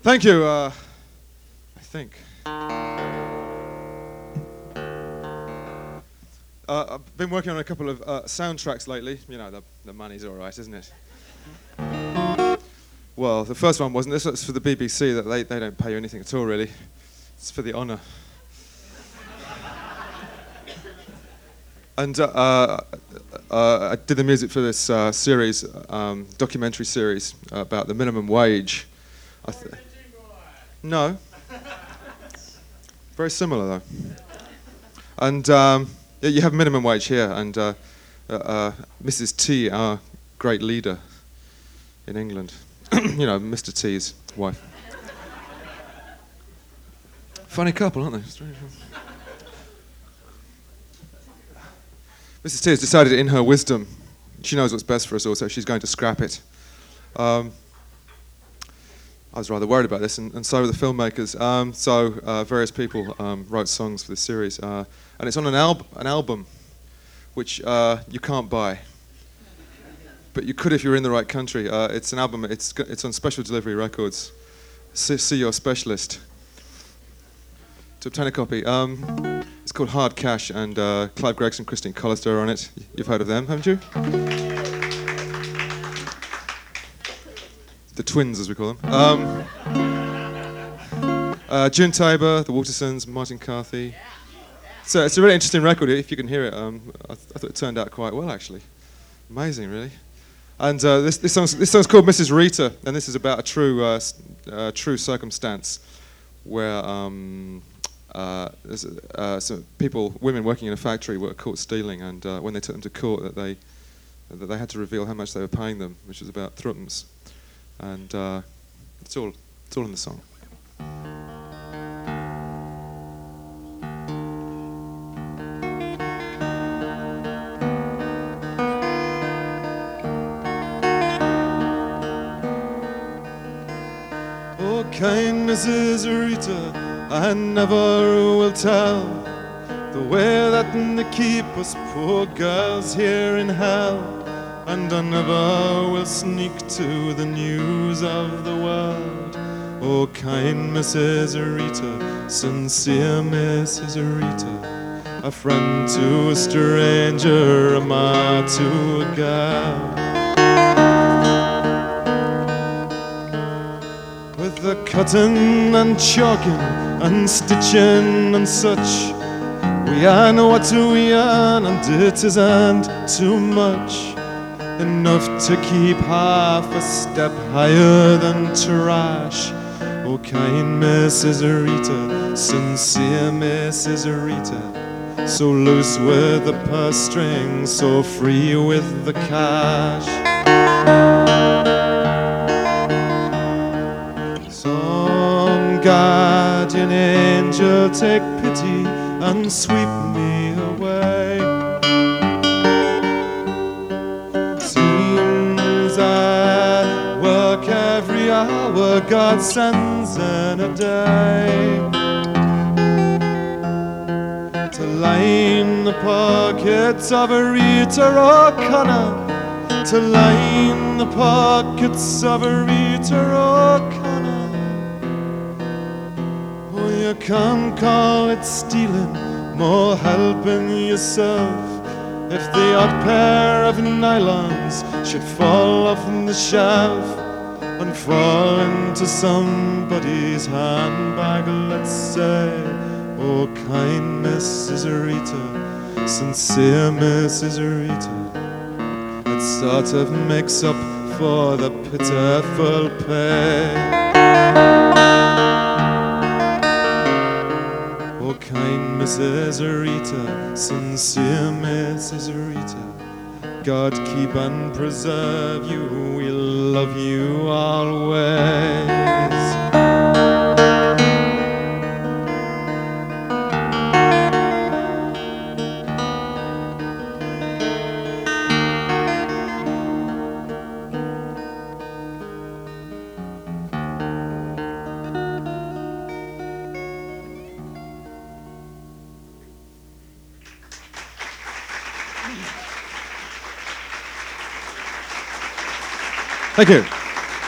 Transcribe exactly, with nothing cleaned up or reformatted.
Thank you, uh, I think. Uh, I've been working on a couple of uh, soundtracks lately. You know, the, the money's all right, isn't it? Well, the first one wasn't. This was for the B B C. That they, they don't pay you anything at all, really. It's for the honour. And uh, uh, uh, I did the music for this uh, series, um, documentary series uh, about the minimum wage. I th- no. Very similar, though. And um, yeah, you have minimum wage here, and uh, uh, uh, Missus T, our great leader in England, you know, Mister T's wife. Funny couple, aren't they? Strange. Missus T has decided in her wisdom, she knows what's best for us all, so she's going to scrap it. Um, I was rather worried about this, and, and so were the filmmakers. Um, so uh, various people um, wrote songs for this series, uh, and it's on an, al- an album, which uh, you can't buy, but you could if you were in the right country. Uh, it's an album. It's g- it's on Special Delivery Records. See, see your specialist to obtain a copy. Um, it's called Hard Cash, and uh, Clive Gregson, Christine Collister are on it. You've heard of them, haven't you? The twins, as we call them. Um, uh, June Tabor, The Watersons, Martin Carthy. So it's a really interesting record, if you can hear it. Um, I, th- I thought it turned out quite well, actually. Amazing, really. And uh, this, this, song's, this song's called Missus Rita, and this is about a true, uh, uh, true circumstance where um, uh, there's, uh, some people, women working in a factory, were caught stealing, and uh, when they took them to court, that they that they had to reveal how much they were paying them, which was about threepence. And uh, it's all it's all in the song. Oh, kind Missus Rita, I never will tell the way that they keep us poor girls here in hell. And I never will sneak to the news of the world. Oh, kind Missus Rita, sincere Missus Rita, a friend to a stranger, a ma to a gal. With the cutting and chalking and stitching and such, we earn what we earn, and it isn't too much. Enough to keep half a step higher than trash. Oh, kind Missus Rita, sincere Missus Rita, so loose with the purse strings, so free with the cash. Some guardian angel, take pity and sweep me away. Every hour God sends in a day to line the pockets of a Rita O'Connor, to line the pockets of a Rita O'Connor. Oh, you can't call it stealing, more helping yourself. If the odd pair of nylons should fall off the shelf and fall into somebody's handbag, let's say, oh, kind Missus Rita, sincere Missus Rita, it sort of makes up for the pitiful pay. Oh, kind Missus Rita, sincere Missus Rita, God keep and preserve you, we love you always. Thank you.